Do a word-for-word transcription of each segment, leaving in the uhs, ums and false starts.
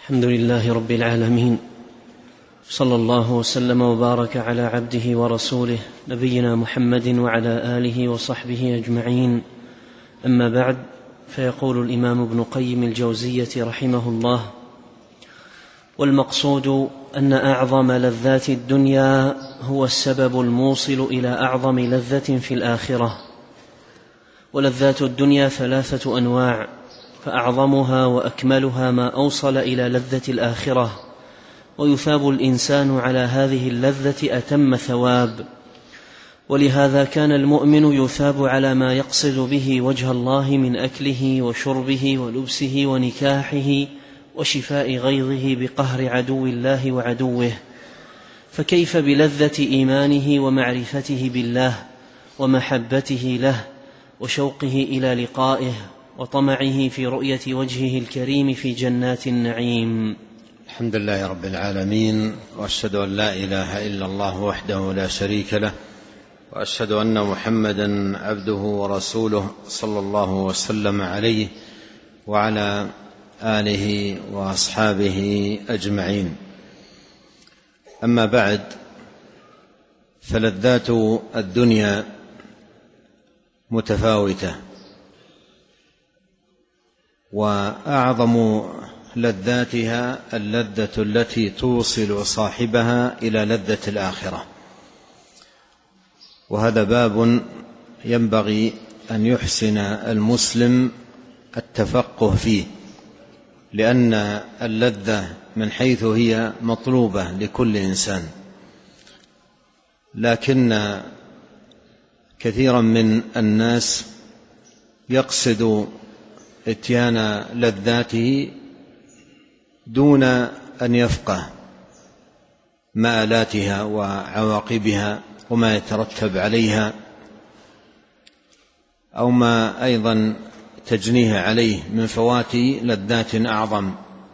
الحمد لله رب العالمين، صلى الله وسلم وبارك على عبده ورسوله نبينا محمد وعلى آله وصحبه أجمعين. أما بعد، فيقول الإمام ابن قيم الجوزية رحمه الله: والمقصود أن أعظم لذات الدنيا هو السبب الموصل إلى أعظم لذة في الآخرة. ولذات الدنيا ثلاثة أنواع، فأعظمها وأكملها ما أوصل إلى لذة الآخرة، ويثاب الإنسان على هذه اللذة أتم ثواب. ولهذا كان المؤمن يثاب على ما يقصد به وجه الله من أكله وشربه ولبسه ونكاحه وشفاء غيظه بقهر عدو الله وعدوه، فكيف بلذة إيمانه ومعرفته بالله ومحبته له وشوقه إلى لقائه وطمعه في رؤية وجهه الكريم في جنات النعيم. الحمد لله رب العالمين، وأشهد أن لا إله إلا الله وحده لا شريك له، وأشهد أن محمدا عبده ورسوله صلى الله وسلم عليه وعلى آله وأصحابه أجمعين. أما بعد، فلذات الدنيا متفاوتة، وأعظم لذاتها اللذة التي توصل صاحبها إلى لذة الآخرة، وهذا باب ينبغي أن يحسن المسلم التفقه فيه، لأن اللذة من حيث هي مطلوبة لكل إنسان، لكن كثيرا من الناس يقصد اتيان لذاته دون أن يفقه مآلاتها وعواقبها وما يترتب عليها، أو ما أيضا تجنيه عليه من فوات لذات أعظم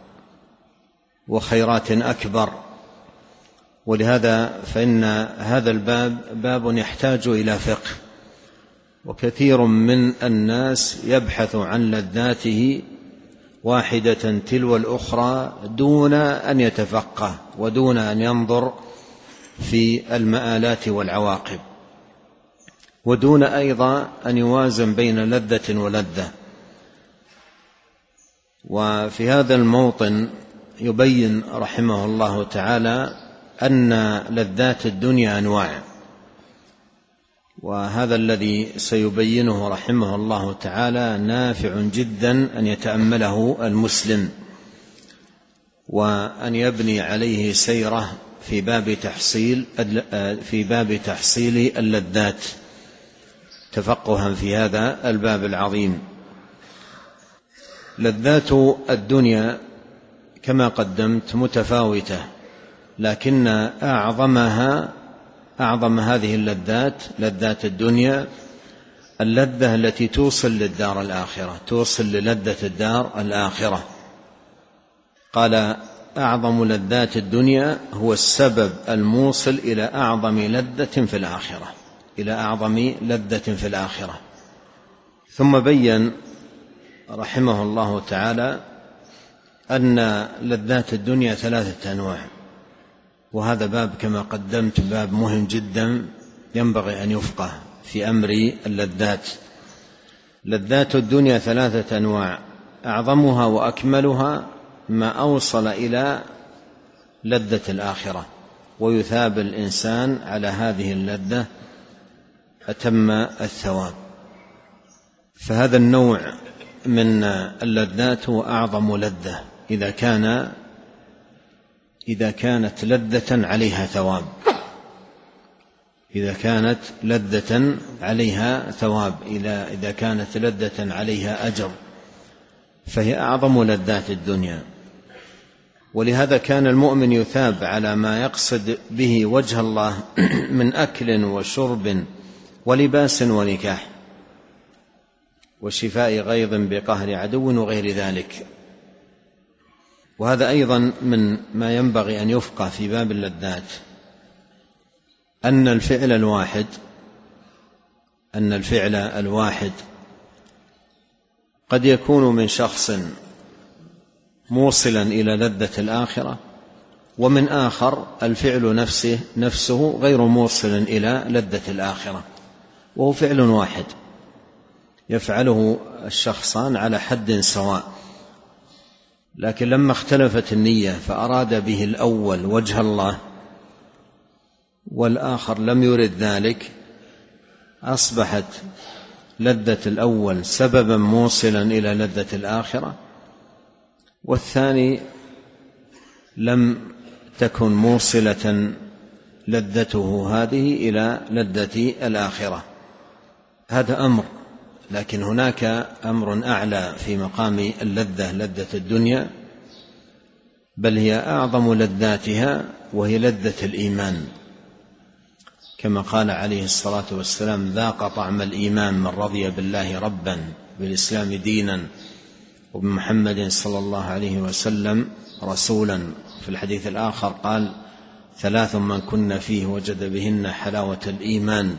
وخيرات أكبر. ولهذا فإن هذا الباب باب يحتاج إلى فقه، وكثير من الناس يبحث عن لذاته واحدة تلو الأخرى دون أن يتفقه ودون أن ينظر في المآلات والعواقب، ودون أيضا أن يوازن بين لذة ولذة. وفي هذا الموطن يبين رحمه الله تعالى أن لذات الدنيا أنواع، وهذا الذي سيبينه رحمه الله تعالى نافع جدا أن يتأمله المسلم، وأن يبني عليه سيره في باب تحصيل في باب تحصيل اللذات، تفقها في هذا الباب العظيم. لذات الدنيا كما قدمت متفاوتة، لكن أعظمها أعظم هذه اللذات لذات الدنيا اللذة التي توصل للدار الآخرة، توصل للذة الدار الآخرة. قال: أعظم لذات الدنيا هو السبب الموصل إلى أعظم لذة في الآخرة، إلى أعظم لذة في الآخرة. ثم بين رحمه الله تعالى أن لذات الدنيا ثلاثة أنواع، وهذا باب كما قدمت باب مهم جدا ينبغي أن يفقه في أمر اللذات. لذات الدنيا ثلاثة أنواع، أعظمها وأكملها ما أوصل إلى لذة الآخرة، ويثاب الإنسان على هذه اللذة أتم الثواب. فهذا النوع من اللذات هو أعظم لذة إذا كان إذا كانت لذة عليها ثواب، إذا كانت لذة عليها ثواب إذا كانت لذة عليها أجر، فهي أعظم لذات الدنيا. ولهذا كان المؤمن يثاب على ما يقصد به وجه الله من أكل وشرب ولباس ونكاح وشفاء غيظ بقهر عدو وغير ذلك. وهذا أيضا من ما ينبغي أن يفقه في باب اللذات، أن الفعل الواحد أن الفعل الواحد قد يكون من شخص موصلا إلى لذة الآخرة، ومن آخر الفعل نفسه نفسه غير موصل إلى لذة الآخرة، وهو فعل واحد يفعله الشخصان على حد سواء، لكن لما اختلفت النية فأراد به الأول وجه الله والآخر لم يرد ذلك، أصبحت لذة الأول سببا موصلا إلى لذة الآخرة، والثاني لم تكن موصلة لذته هذه إلى لذة الآخرة. هذا أمر، لكن هناك أمر أعلى في مقام اللذة، لذة الدنيا، بل هي أعظم لذاتها، وهي لذة الإيمان، كما قال عليه الصلاة والسلام: ذاق طعم الإيمان من رضي بالله ربا، بالإسلام دينا، وبمحمد صلى الله عليه وسلم رسولا. في الحديث الآخر قال: ثلاث من كن فيه وجد بهن حلاوة الإيمان.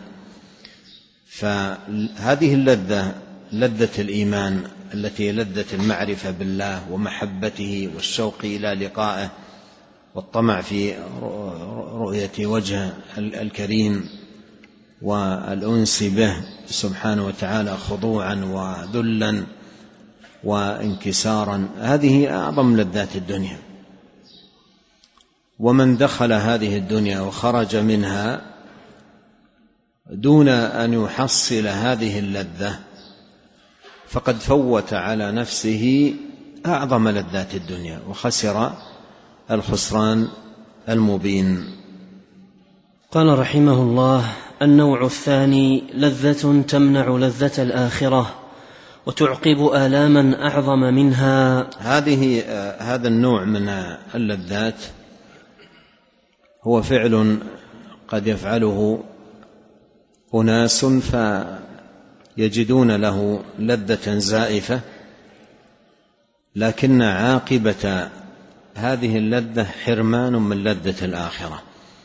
فهذه اللذة، لذة الإيمان التي لذة المعرفة بالله ومحبته والشوق إلى لقائه والطمع في رؤية وجهه الكريم والأنس به سبحانه وتعالى خضوعا وذلا وانكسارا، هذه أعظم لذات الدنيا. ومن دخل هذه الدنيا وخرج منها دون أن يحصل هذه اللذة فقد فوت على نفسه أعظم لذات الدنيا وخسر الخسران المبين. قال رحمه الله: النوع الثاني لذة تمنع لذة الآخرة وتعقب آلاما أعظم منها. هذه هذا النوع من اللذات هو فعل قد يفعله أناس فيجدون له لذة زائفة، لكن عاقبة هذه اللذة حرمان من لذة الآخرة،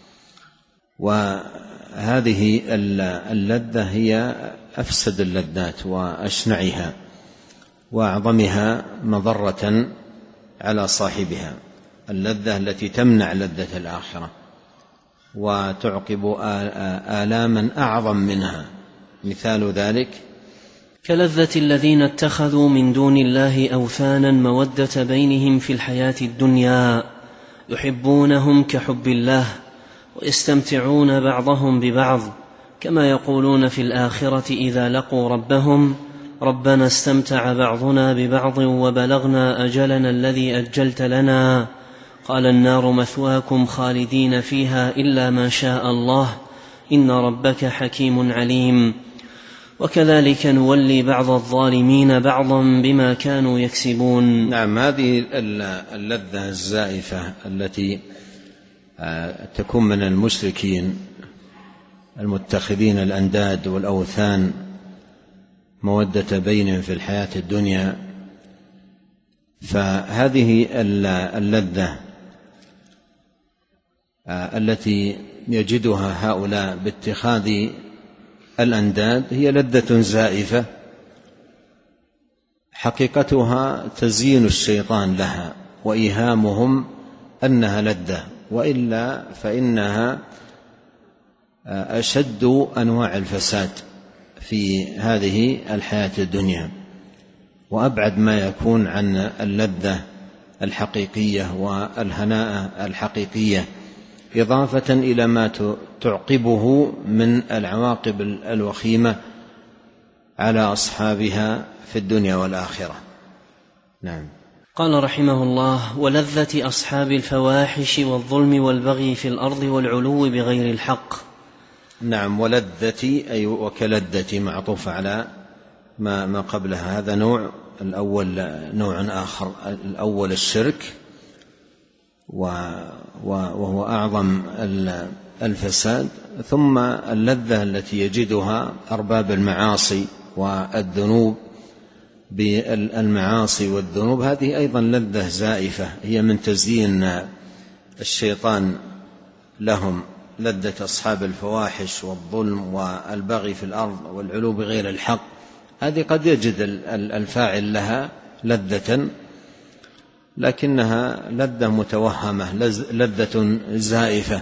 وهذه اللذة هي أفسد اللذات وأشنعها وأعظمها مضرة على صاحبها، اللذة التي تمنع لذة الآخرة وتعقب آلاما أعظم منها. مثال ذلك كلذة الذين اتخذوا من دون الله أوثانا مودة بينهم في الحياة الدنيا يحبونهم كحب الله ويستمتعون بعضهم ببعض، كما يقولون في الآخرة إذا لقوا ربهم: ربنا استمتع بعضنا ببعض وبلغنا أجلنا الذي أجلت لنا. قال: النار مثواكم خالدين فيها إلا ما شاء الله إن ربك حكيم عليم. وكذلك نولي بعض الظالمين بعضا بما كانوا يكسبون. نعم، هذه اللذة الزائفة التي تكون من المشركين المتخذين الأنداد والأوثان مودة بينهم في الحياة الدنيا، فهذه اللذة التي يجدها هؤلاء باتخاذ الأنداد هي لذة زائفة حقيقتها تزيين الشيطان لها وإيهامهم أنها لذة، وإلا فإنها أشد أنواع الفساد في هذه الحياة الدنيا، وأبعد ما يكون عن اللذة الحقيقية والهناء الحقيقية، إضافة إلى ما تعقبه من العواقب الوخيمة على أصحابها في الدنيا والآخرة. نعم. قال رحمه الله: ولذة أصحاب الفواحش والظلم والبغي في الأرض والعلو بغير الحق. نعم، ولذة أي وكلذة معطوف على ما ما قبلها، هذا نوع. الأول نوع آخر، الأول الشرك وهو أعظم الفساد، ثم اللذة التي يجدها أرباب المعاصي والذنوب بالمعاصي والذنوب، هذه أيضا لذة زائفة هي من تزيين الشيطان لهم، لذة أصحاب الفواحش والظلم والبغي في الأرض والعلو بغير الحق، هذه قد يجد الفاعل لها لذة لكنها لذة متوهمة، لذة زائفة،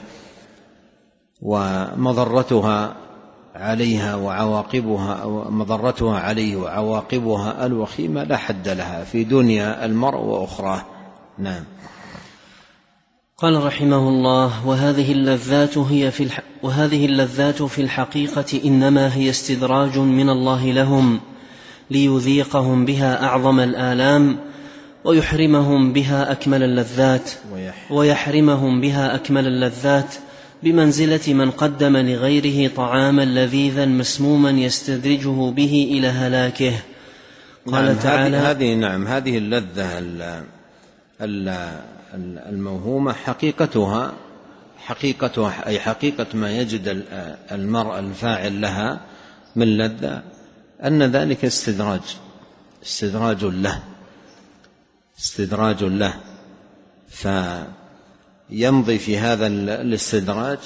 ومضرتها عليها وعواقبها مضرتها عليه وعواقبها الوخيمة لا حد لها في دنيا المرء وأخراه. نعم. قال رحمه الله: وهذه اللذات هي في الح... وهذه اللذات في الحقيقة إنما هي استدراج من الله لهم ليذيقهم بها أعظم الآلام ويحرمهم بها أكمل اللذات ويحرمهم بها أكمل اللذات بمنزلة من قدم لغيره طعاما لذيذا مسموما يستدرجه به إلى هلاكه. قال نعم تعالى: هذه نعم هذه اللذة الموهومة حقيقتها حقيقتها أي حقيقة ما يجد المرء الفاعل لها من لذة أن ذلك استدراج استدراج له استدراج له فيمضي في هذا الاستدراج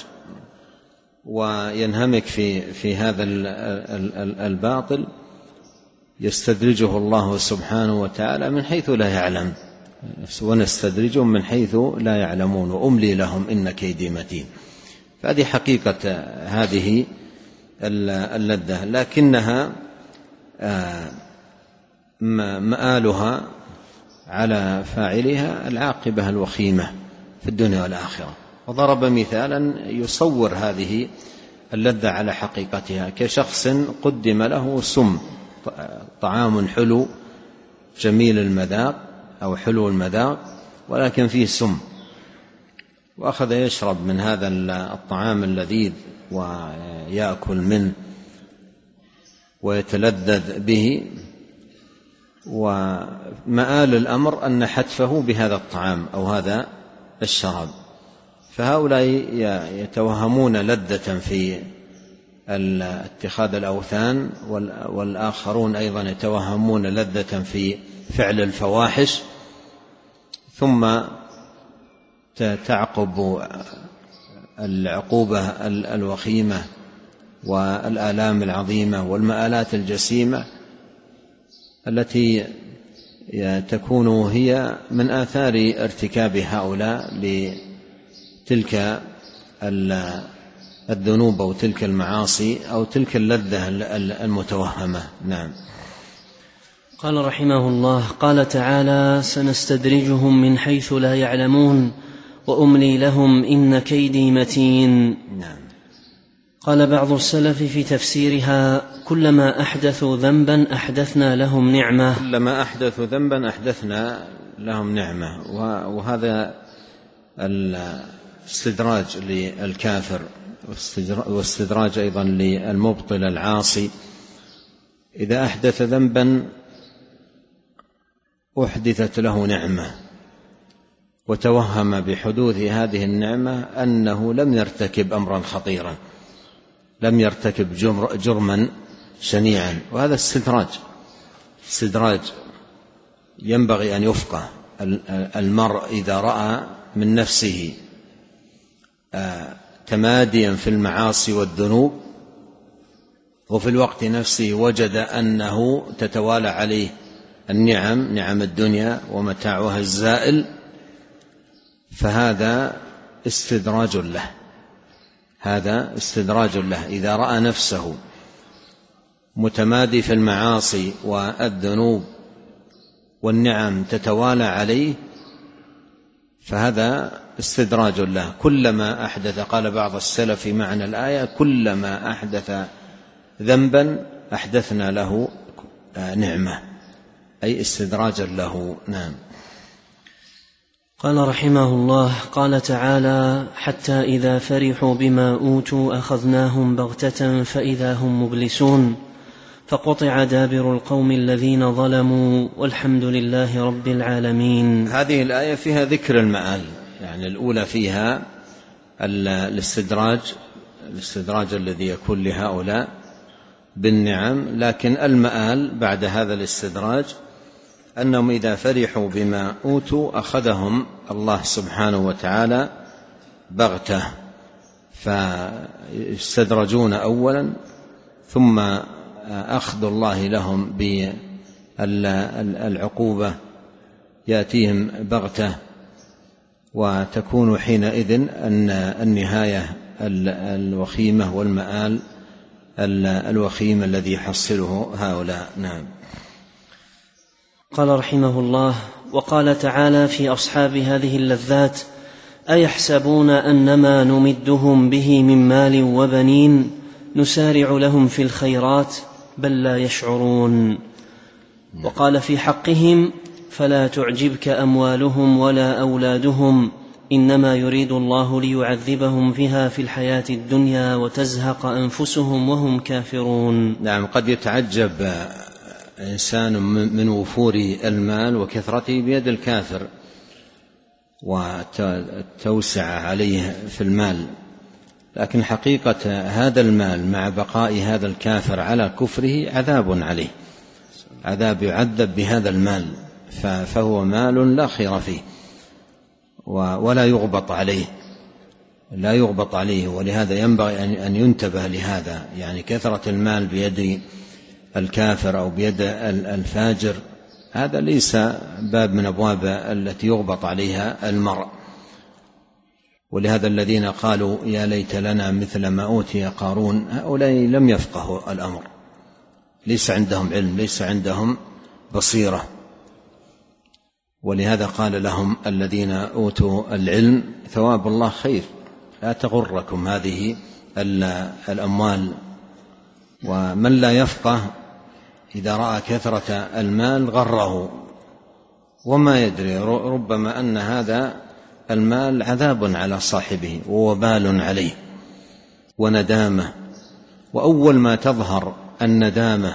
وينهمك في في هذا الباطل يستدرجه الله سبحانه وتعالى من حيث لا يعلم، ونستدرجهم من حيث لا يعلمون وأملي لهم إن كيدي متين. فهذه حقيقة هذه اللذة، لكنها مآلها على فاعلها العاقبة الوخيمة في الدنيا والآخرة. وضرب مثالا يصور هذه اللذة على حقيقتها كشخص قدم له سم، طعام حلو جميل المذاق أو حلو المذاق ولكن فيه سم، وأخذ يشرب من هذا الطعام اللذيذ ويأكل منه ويتلذذ به، ومآل الأمر أن حتفه بهذا الطعام أو هذا الشراب. فهؤلاء يتوهمون لذة في اتخاذ الأوثان، والآخرون أيضا يتوهمون لذة في فعل الفواحش، ثم تعقب العقوبة الوخيمة والآلام العظيمة والمآلات الجسيمة التي تكون هي من آثار ارتكاب هؤلاء لتلك الذنوب أو تلك المعاصي أو تلك اللذة المتوهمة. نعم. قال رحمه الله: قال تعالى: سنستدرجهم من حيث لا يعلمون وأملي لهم إن كيدي متين. نعم. قال بعض السلف في تفسيرها: كلما أحدثوا ذنبا أحدثنا لهم نعمة. كلما أحدثوا ذنبا أحدثنا لهم نعمة. وهذا الاستدراج للكافر واستدراج أيضا للمبطل العاصي. إذا أحدث ذنبا أحدثت له نعمة وتوهم بحدوث هذه النعمة أنه لم يرتكب أمرا خطيرا، لم يرتكب جرما شنيعا، وهذا استدراج استدراج ينبغي أن يفقه. المرء إذا رأى من نفسه تماديا في المعاصي والذنوب وفي الوقت نفسه وجد أنه تتوالى عليه النعم، نعم الدنيا ومتاعها الزائل، فهذا استدراج له هذا استدراج له. إذا رأى نفسه متمادي في المعاصي والذنوب والنعم تتوالى عليه فهذا استدراج له. كلما أحدث، قال بعض السلف في معنى الآية: كلما أحدث ذنبا أحدثنا له نعمة، أي استدراجا له. نعم. قال رحمه الله: قال تعالى: حتى إذا فرحوا بما أوتوا أخذناهم بغتة فإذا هم مبلسون فقطع دابر القوم الذين ظلموا والحمد لله رب العالمين. هذه الآية فيها ذكر المآل، يعني الأولى فيها الاستدراج الاستدراج الذي يكون لهؤلاء بالنعم، لكن المآل بعد هذا الاستدراج أنهم إذا فرحوا بما أوتوا أخذهم الله سبحانه وتعالى بغتة، فاستدرجون أولا ثم أخذ الله لهم بالعقوبة يأتيهم بغتة، وتكون حينئذ أن النهاية الوخيمة والمآل الوخيم الذي يحصله هؤلاء. نعم. قال رحمه الله: وقال تعالى في أصحاب هذه اللذات: أيحسبون أنما نمدهم به من مال وبنين نسارع لهم في الخيرات بل لا يشعرون. وقال في حقهم: فلا تعجبك أموالهم ولا أولادهم إنما يريد الله ليعذبهم بها في الحياة الدنيا وتزهق أنفسهم وهم كافرون. نعم. قد يتعجب إنسان من وفور المال وكثرته بيد الكافر والتوسع عليه في المال، لكن حقيقة هذا المال مع بقاء هذا الكافر على كفره عذاب عليه، عذاب يعذب بهذا المال، فهو مال لا خير فيه ولا يغبط عليه، لا يغبط عليه. ولهذا ينبغي أن ينتبه لهذا، يعني كثرة المال بيد الكافر أو بيد الفاجر هذا ليس باب من أبواب التي يغبط عليها المرء. ولهذا الذين قالوا يا ليت لنا مثل ما أوتي قارون، هؤلاء لم يفقهوا الأمر، ليس عندهم علم، ليس عندهم بصيرة. ولهذا قال لهم الذين أوتوا العلم: ثواب الله خير، لا تغركم هذه الأموال. ومن لا يفقه إذا رأى كثرة المال غره وما يدري، ربما أن هذا المال عذاب على صاحبه ووبال عليه وندامة. وأول ما تظهر الندامة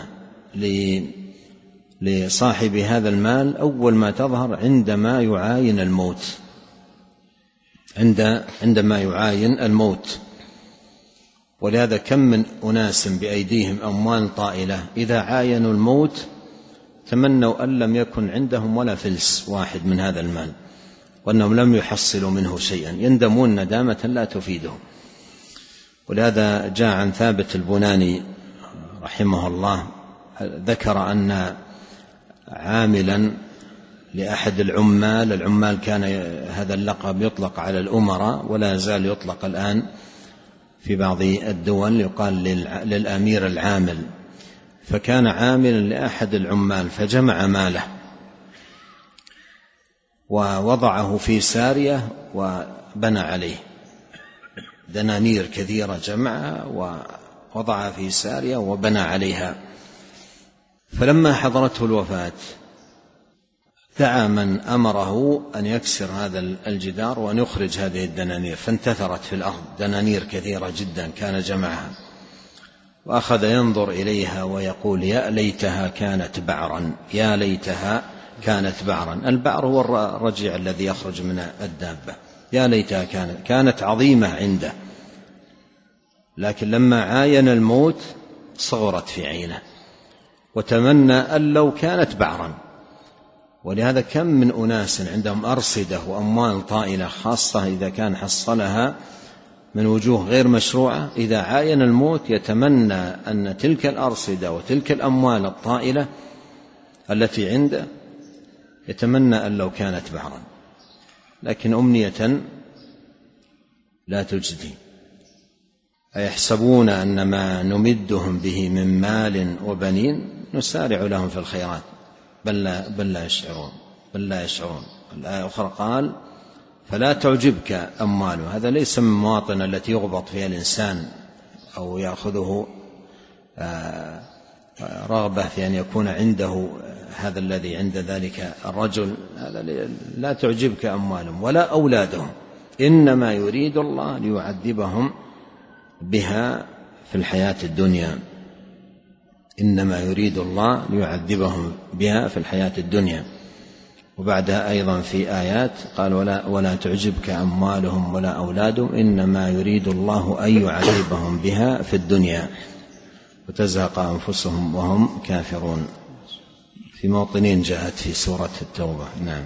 لصاحب هذا المال أول ما تظهر عندما يعاين الموت، عند عندما يعاين الموت. ولهذا كم من أناس بأيديهم أموال طائلة إذا عاينوا الموت تمنوا أن لم يكن عندهم ولا فلس واحد من هذا المال، وأنهم لم يحصلوا منه شيئا، يندمون ندامة لا تفيدهم. ولهذا جاء عن ثابت البناني رحمه الله ذكر أن عاملا لأحد العمال، العمال كان هذا اللقب يطلق على الأمراء ولا يزال يطلق الآن في بعض الدول، يقال للأمير العامل. فكان عاملا لأحد العمال فجمع ماله ووضعه في سارية وبنى عليه، دنانير كثيرة جمعها ووضعها في سارية وبنى عليها. فلما حضرته الوفاة دعا من أمره أن يكسر هذا الجدار وأن يخرج هذه الدنانير، فانتثرت في الأرض دنانير كثيرة جدا كان جمعها، وأخذ ينظر إليها ويقول: يا ليتها كانت بعرا، يا ليتها كانت بعرا. البعر هو الرجيع الذي يخرج من الدابة. يا ليتها كانت كانت عظيمة عنده، لكن لما عاين الموت صغرت في عينه وتمنى أن لو كانت بعرا. ولهذا كم من أناس عندهم أرصدة وأموال طائلة، خاصة إذا كان حصلها من وجوه غير مشروعة، إذا عاين الموت يتمنى أن تلك الأرصدة وتلك الأموال الطائلة التي عنده يتمنى أن لو كانت بعرا، لكن أمنية لا تجدي. أيحسبون أن ما نمدهم به من مال وبنين نسارع لهم في الخيرات بل لا, بل لا يشعرون بل لا يشعرون. الآية أخرى قال: فلا تعجبك أمواله. هذا ليس من المواطن التي يغبط فيها الإنسان أو يأخذه رغبة في أن يكون عنده هذا الذي عند ذلك الرجل. هذا لا تعجبك أموالهم ولا أولادهم إنما يريد الله ليعذبهم بها في الحياة الدنيا. إنما يريد الله ليعذبهم بها في الحياة الدنيا. وبعدها أيضا في آيات قال: ولا, ولا تعجبك أموالهم ولا أولادهم إنما يريد الله أن يعذبهم بها في الدنيا وتزهق أنفسهم وهم كافرون. في موطنين جاءت في سورة التوبة. نعم.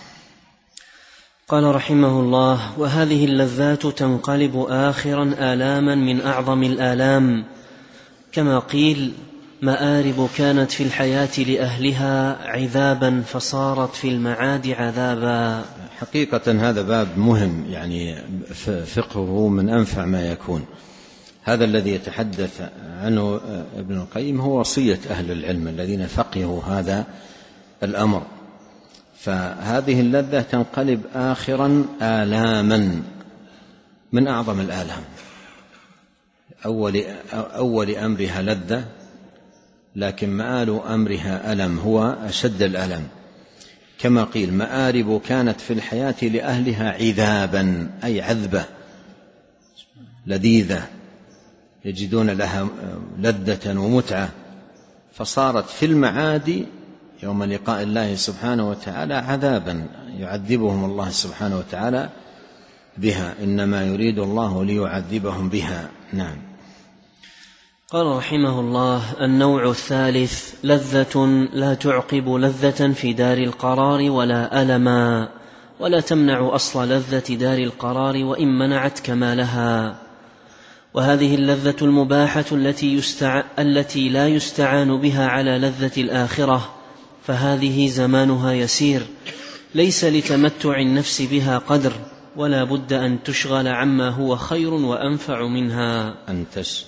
قال رحمه الله: وهذه اللذات تنقلب آخرا آلاما من أعظم الآلام، كما قيل: مآرب كانت في الحياة لأهلها عذابا فصارت في المعاد عذابا. حقيقة هذا باب مهم، يعني فقهه من أنفع ما يكون. هذا الذي يتحدث عنه ابن القيم هو وصية أهل العلم الذين فقهوا هذا الأمر. فهذه اللذة تنقلب آخرا آلاما من أعظم الآلام. أول, أول أمرها لذة، لكن مآل أمرها ألم، هو أشد الألم. كما قيل مآرب كانت في الحياة لأهلها عذابا، أي عذبة لذيذة يجدون لها لذة ومتعة، فصارت في المعاد يوم لقاء الله سبحانه وتعالى عذابا يعذبهم الله سبحانه وتعالى بها، إنما يريد الله ليعذبهم بها. نعم. قال رحمه الله: النوع الثالث لذة لا تعقب لذة في دار القرار ولا ألما، ولا تمنع أصل لذة دار القرار وإن منعت كمالها. وهذه اللذة المباحة التي, يستع... التي لا يستعان بها على لذة الآخرة، فهذه زمانها يسير، ليس لتمتع النفس بها قدر، ولا بد أن تشغل عما هو خير وأنفع منها. أن تش...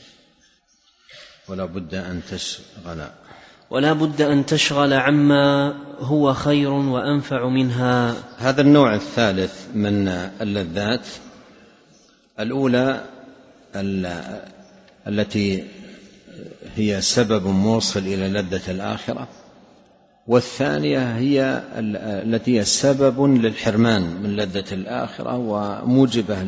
ولا بد أن تشغل ولا بد أن تشغل عما هو خير وأنفع منها. هذا النوع الثالث من اللذات، الأولى التي هي سبب موصل إلى لذة الآخرة، والثانية هي التي هي سبب للحرمان من لذة الآخرة وموجبة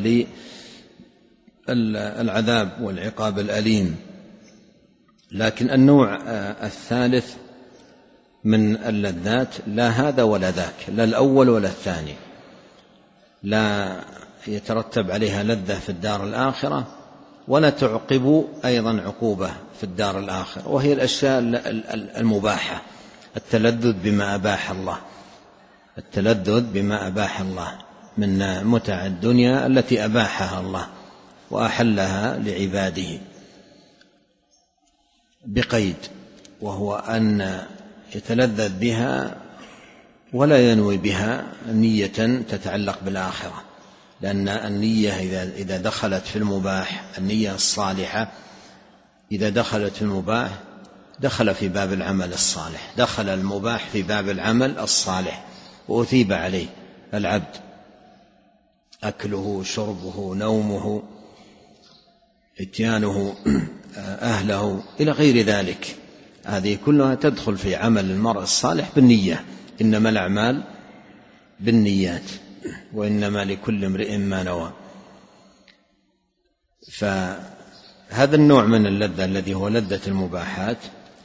للعذاب والعقاب الأليم. لكن النوع الثالث من اللذات لا هذا ولا ذاك، لا الأول ولا الثاني، لا يترتب عليها لذة في الدار الآخرة ولا تعقب أيضا عقوبة في الدار الآخرة، وهي الأشياء المباحة، التلذذ بما أباح الله، التلذذ بما أباح الله من متع الدنيا التي أباحها الله وأحلها لعباده بقيد، وهو أن يتلذذ بها ولا ينوي بها نية تتعلق بالآخرة، لأن النية إذا دخلت في المباح، النية الصالحة إذا دخلت في المباح دخل في باب العمل الصالح، دخل المباح في باب العمل الصالح وأثيب عليه العبد، أكله شربه نومه اتيانه أهله إلى غير ذلك، هذه كلها تدخل في عمل المرء الصالح بالنية، إنما الأعمال بالنيات وإنما لكل امرئ ما نوى. فهذا النوع من اللذة الذي هو لذة المباحات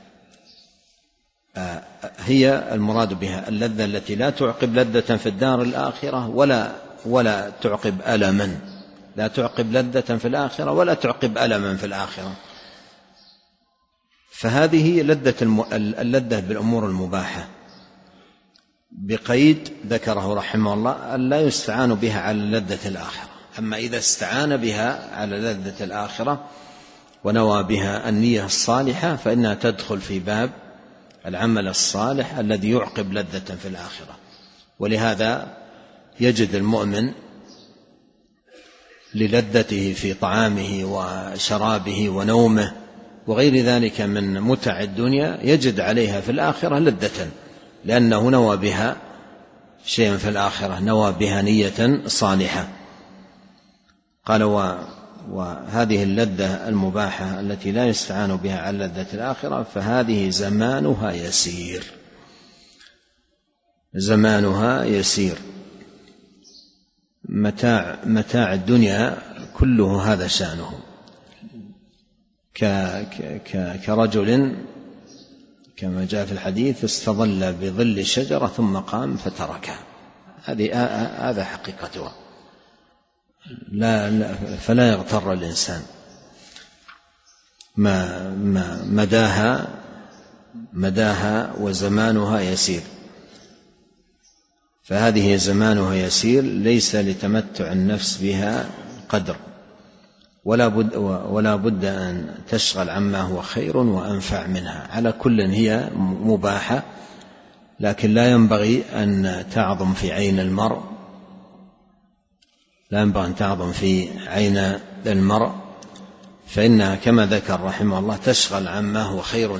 هي المراد بها اللذة التي لا تعقب لذة في الدار الآخرة ولا ولا تعقب ألما، لا تعقب لذة في الآخرة ولا تعقب ألما في الآخرة. فهذه لذة اللذة بالأمور المباحة بقيد ذكره رحمه الله أن لا يستعان بها على لذة الآخرة. أما إذا استعان بها على لذة الآخرة ونوى بها النية الصالحة فإنها تدخل في باب العمل الصالح الذي يعقب لذة في الآخرة. ولهذا يجد المؤمن للذته في طعامه وشرابه ونومه وغير ذلك من متع الدنيا يجد عليها في الآخرة لذة، لأنه نوى بها شيئا في الآخرة، نوى بها نية صالحة. قال وهذه اللذة المباحة التي لا يستعان بها على لذة الآخرة فهذه زمانها يسير، زمانها يسير. متاع متاع الدنيا كله هذا شأنه، كرجل كما جاء في الحديث استظل بظل الشجرة ثم قام فتركها، هذه هذا حقيقتها. لا, لا فلا يغتر الإنسان، ما, ما مداها مداها وزمانها يسير. فهذه زمانها يسير ليس لتمتع النفس بها قدر، ولا بد, ولا بد أن تشغل عما هو خير وأنفع منها. على كل هي مباحة، لكن لا ينبغي أن تعظم في عين المرء لا ينبغي أن تعظم في عين المرء فإنها كما ذكر رحمه الله تشغل عما هو خير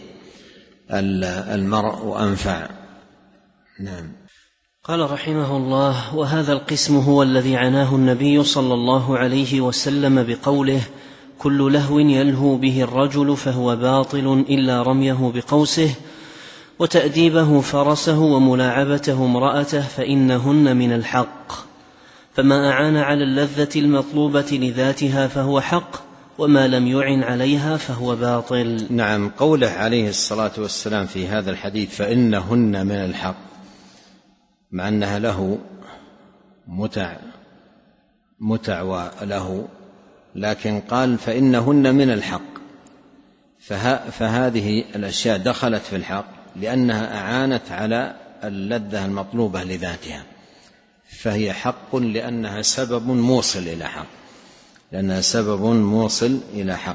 للمرء وأنفع. نعم. قال رحمه الله: وهذا القسم هو الذي عناه النبي صلى الله عليه وسلم بقوله: كل لهو يلهو به الرجل فهو باطل إلا رميه بقوسه وتأديبه فرسه وملاعبته امرأته فإنهن من الحق، فما أعان على اللذة المطلوبة لذاتها فهو حق، وما لم يعن عليها فهو باطل. نعم. قوله عليه الصلاة والسلام في هذا الحديث فإنهن من الحق، مع أنها له متع متع وله، لكن قال فإنهن من الحق، فه فهذه الأشياء دخلت في الحق لأنها أعانت على اللذة المطلوبة لذاتها، فهي حق لأنها سبب موصل إلى حق لأنها سبب موصل إلى حق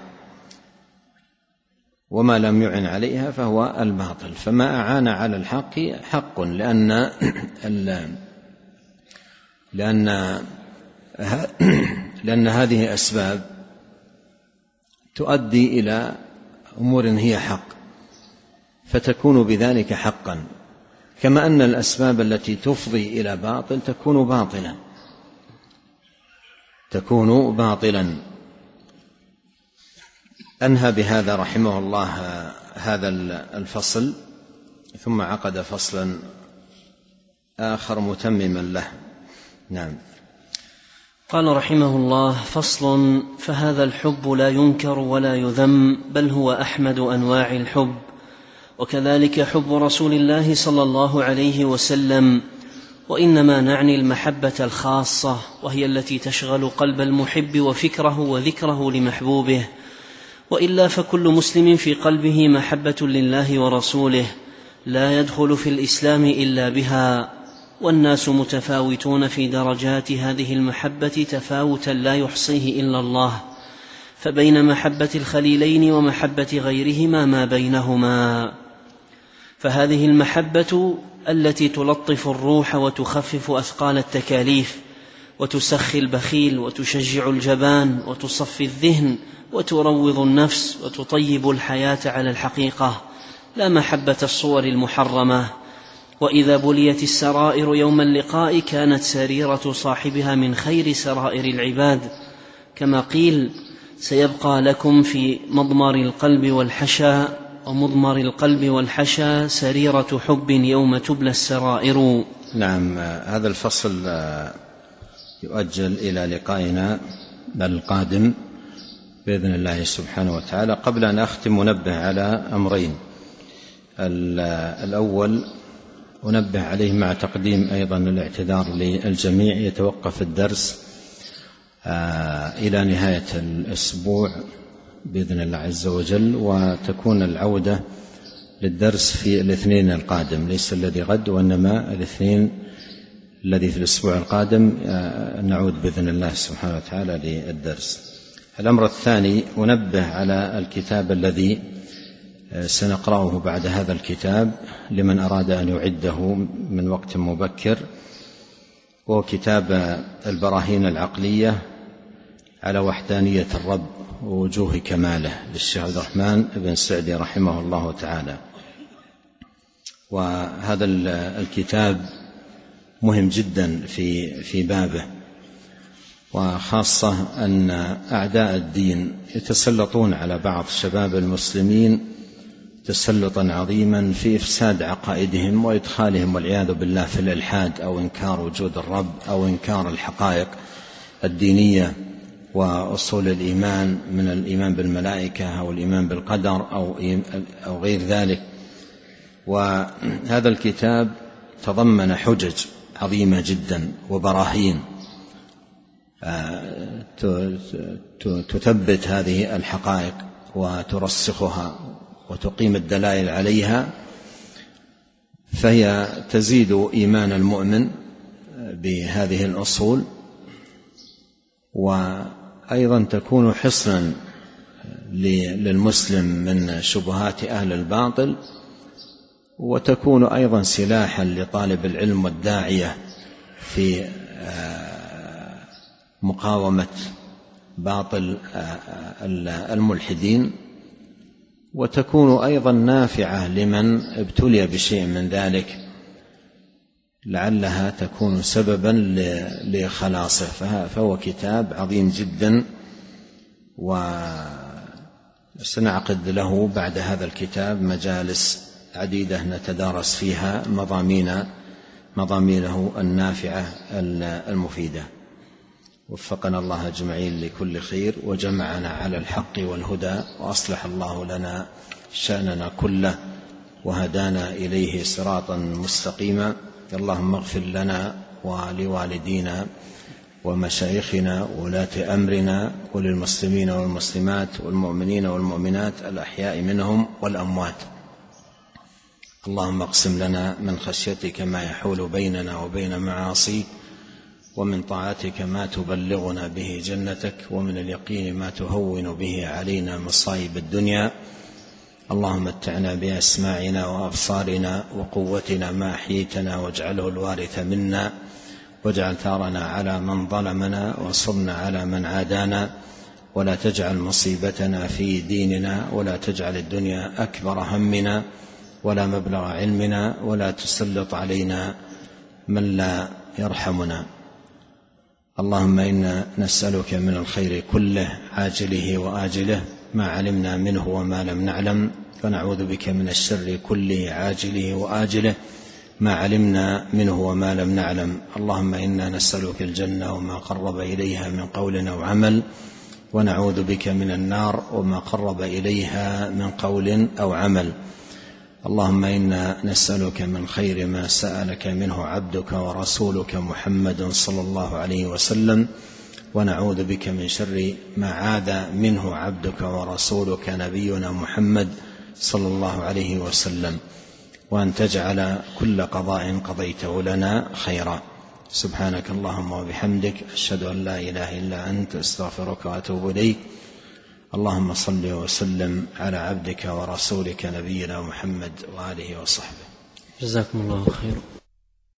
وما لم يعن عليها فهو الباطل. فما أعان على الحق حق، لأن لأن لأن هذه أسباب تؤدي إلى أمور هي حق فتكون بذلك حقا، كما أن الأسباب التي تفضي إلى باطل تكون باطلا تكون باطلا. أنهى بهذا رحمه الله هذا الفصل، ثم عقد فصلا آخر متمما له. نعم. قال رحمه الله: فصل: فهذا الحب لا ينكر ولا يذم، بل هو أحمد أنواع الحب، وكذلك حب رسول الله صلى الله عليه وسلم، وإنما نعني المحبة الخاصة، وهي التي تشغل قلب المحب وفكره وذكره لمحبوبه، وإلا فكل مسلم في قلبه محبة لله ورسوله لا يدخل في الإسلام إلا بها، والناس متفاوتون في درجات هذه المحبة تفاوتا لا يحصيه إلا الله، فبين محبة الخليلين ومحبة غيرهما ما بينهما. فهذه المحبة التي تلطف الروح وتخفف أثقال التكاليف وتسخي البخيل وتشجع الجبان وتصفي الذهن وتروض النفس وتطيب الحياة على الحقيقة، لا محبة الصور المحرمة. وإذا بليت السرائر يوم اللقاء كانت سريرة صاحبها من خير سرائر العباد، كما قيل: سيبقى لكم في مضمر القلب والحشا، ومضمر القلب والحشا سريرة حب يوم تبلى السرائر. نعم. هذا الفصل يؤجل إلى لقائنا القادم بإذن الله سبحانه وتعالى. قبل أن أختم منبه على أمرين: الأول أنبه عليه مع تقديم أيضا الاعتذار للجميع، يتوقف الدرس إلى نهاية الأسبوع بإذن الله عز وجل، وتكون العودة للدرس في الاثنين القادم، ليس الذي غد وإنما الاثنين الذي في الأسبوع القادم نعود بإذن الله سبحانه وتعالى للدرس. الأمر الثاني أنبه على الكتاب الذي سنقرأه بعد هذا الكتاب لمن أراد أن يعده من وقت مبكر، وهو كتاب البراهين العقلية على وحدانية الرب ووجوه كماله للشيخ عبد الرحمن بن سعدي رحمه الله تعالى. وهذا الكتاب مهم جدا في في بابه، وخاصة أن أعداء الدين يتسلطون على بعض شباب المسلمين تسلطا عظيما في إفساد عقائدهم وإدخالهم والعياذ بالله في الإلحاد أو إنكار وجود الرب أو إنكار الحقائق الدينية وأصول الإيمان من الإيمان بالملائكة أو الإيمان بالقدر أو أو غير ذلك. وهذا الكتاب تضمن حجج عظيمة جدا وبراهين تثبت هذه الحقائق وترسخها وتقيم الدلائل عليها، فهي تزيد إيمان المؤمن بهذه الأصول أيضا تكون حصنا للمسلم من شبهات أهل الباطل، وتكون أيضا سلاحا لطالب العلم والداعية في مقاومة باطل الملحدين، وتكون أيضا نافعة لمن ابتلي بشيء من ذلك، لعلها تكون سببا لخلاصه. فهو كتاب عظيم جدا، وسنعقد له بعد هذا الكتاب مجالس عديدة نتدارس فيها مضامين مضامينه النافعة المفيدة. وفقنا الله أجمعين لكل خير، وجمعنا على الحق والهدى، وأصلح الله لنا شأننا كله، وهدانا إليه صراطا مستقيما. اللهم اغفر لنا ولوالدينا ومشايخنا وولاة أمرنا وللمسلمين والمسلمات والمؤمنين والمؤمنات الأحياء منهم والأموات. اللهم اقسم لنا من خشيتك ما يحول بيننا وبين معاصيك، ومن طاعتك ما تبلغنا به جنتك، ومن اليقين ما تهون به علينا مصائب الدنيا. اللهم متعنا بأسماعنا وأبصارنا وقوتنا ما أحييتنا، واجعله الوارث منا، واجعل ثارنا على من ظلمنا، وانصرنا على من عادانا، ولا تجعل مصيبتنا في ديننا، ولا تجعل الدنيا أكبر همنا ولا مبلغ علمنا، ولا تسلط علينا من لا يرحمنا. اللهم إنا نسألك من الخير كله عاجله وآجله ما علمنا منه وما لم نعلم، فنعوذ بك من الشر كله عاجله وآجله ما علمنا منه وما لم نعلم. اللهم إنا نسألك الجنة وما قرب إليها من قول أو عمل، ونعوذ بك من النار وما قرب إليها من قول أو عمل. اللهم إنا نسألك من خير ما سألك منه عبدك ورسولك محمد صلى الله عليه وسلم، ونعوذ بك من شر ما عاد منه عبدك ورسولك نبينا محمد صلى الله عليه وسلم، وأن تجعل كل قضاء قضيته لنا خيرا. سبحانك اللهم وبحمدك، أشهد أن لا إله إلا أنت، أستغفرك وأتوب إليك. اللهم صل وسلم على عبدك ورسولك نبينا محمد وآله وصحبه. جزاكم الله خيرا.